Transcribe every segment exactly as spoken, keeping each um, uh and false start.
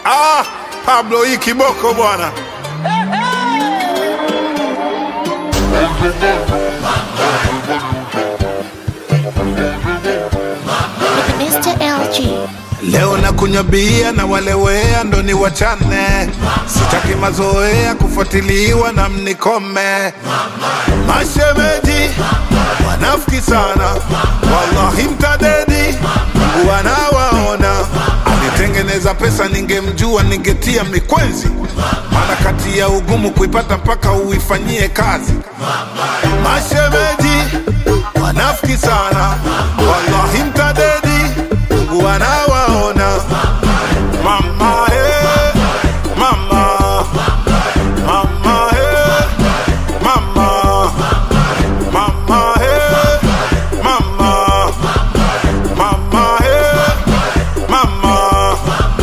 Ah, Pablo hii kiboko bwana. mister L G. Leo na kunywa bia na walewea ndo ni wachane. Sitaki mazoea kufuatiliwa na mnikome. Mashemeji wanafiki sana, wallahi mtadedi, wanawaona. Alitengeneza pesa ningemjua ningetia mikwenzi, maana kati ya ugumu kuipata mpaka uifanyie kazi. Mashemeji wanafiki sana, wallahi mtadedi, wanawaona. Mama he, mama, mama he, mama, mama he, mama, mama he, mama.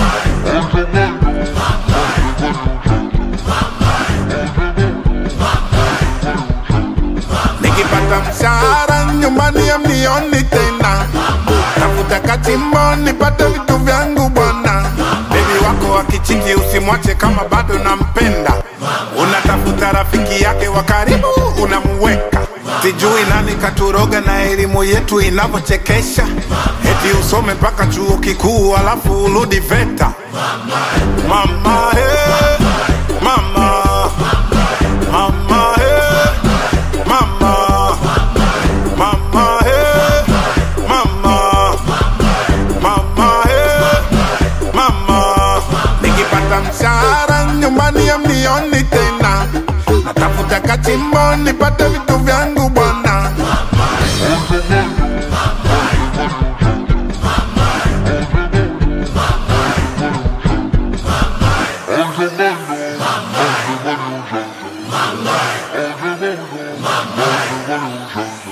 Nikipata mshahara nyumbani ya mnioni tena, tafuta kachimbo nipate vitu vyangu bwana. Baby wako wakichiki usimwache kama bado nampenda. Unatafuta rafiki yake wa karibu unamuweka. Sijui nani katuroga na elimu yetu inavyochekesha. Eti usome mpaka chuo kikuu alafu urudi VETA. Mama he, mama, mama he, mama, mama he, mama, mama he, mama. Nikipata mshahara nyumbani ya mnioni tena, natafuta kachimbo nipate vitu vyangu bwana. Mama,